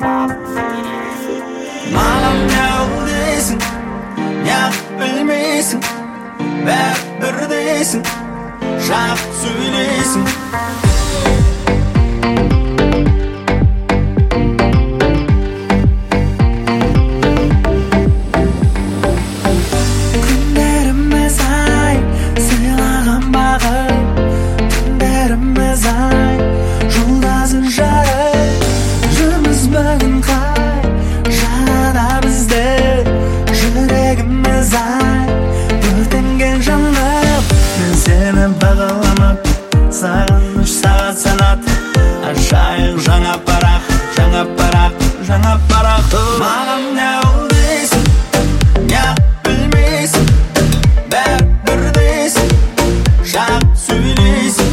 Mağlam ne oldesin, ne bilmesin, bir desin, şap söylesin. Günlerimiz ay, sığlagan bağı, günlerimiz ay, Жолдасың жары, жырымыз бүгін қай, жағада бізді, жүрегіміз ай, өртенген жаным. Мен сені бағаламап, сағыныш сағат санат, ашайық жаңа парақ, жаңа парақ, жаңа парақ. Маған не ол дейсің, не білмейсің, бәрібір дейсің, шақ сөйлейсің.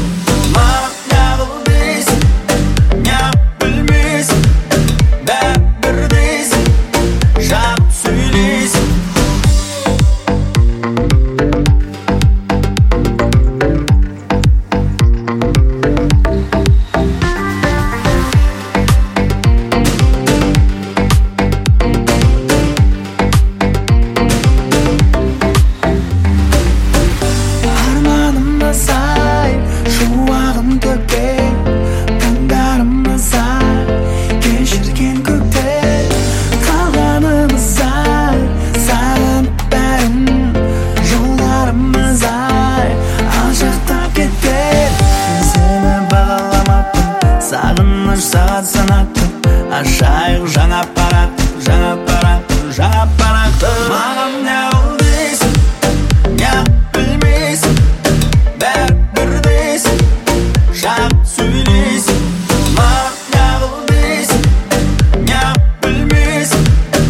Сағыныш сағат санаттым, ашайық жаңа парақ, жаңа парақ, жаңа парақты. Маған не ол дейсің, не білмейсің, бәрібір дейсің, шақ сөйлейсің. Маған не ол дейсің, не білмейсің,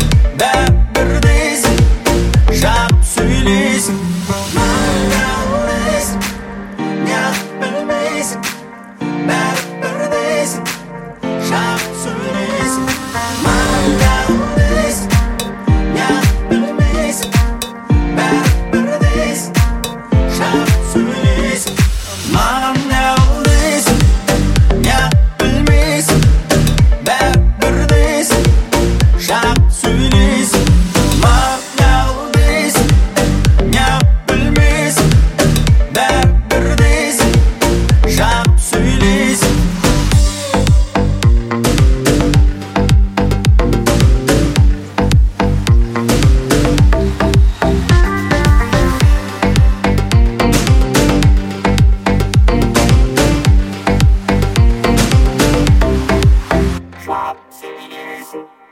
бәрібір дейсің, шақ сөйлейсің. Маған не ол дейсің, не білмейсің, бәрібір дейсің, шақ сөйлейсің. Маған не ол дейсің, не білмейсің, бәрібір дейсің, шақ сөйлейсің. Маған не ол дейсің, не білмейсің, бәрібір дейсің, шақ сөйлейсің. Маған не ол дейсің, не білмейсің, бәрібір дейсің, шақ сөйлейсің. Шап сөйлейсің.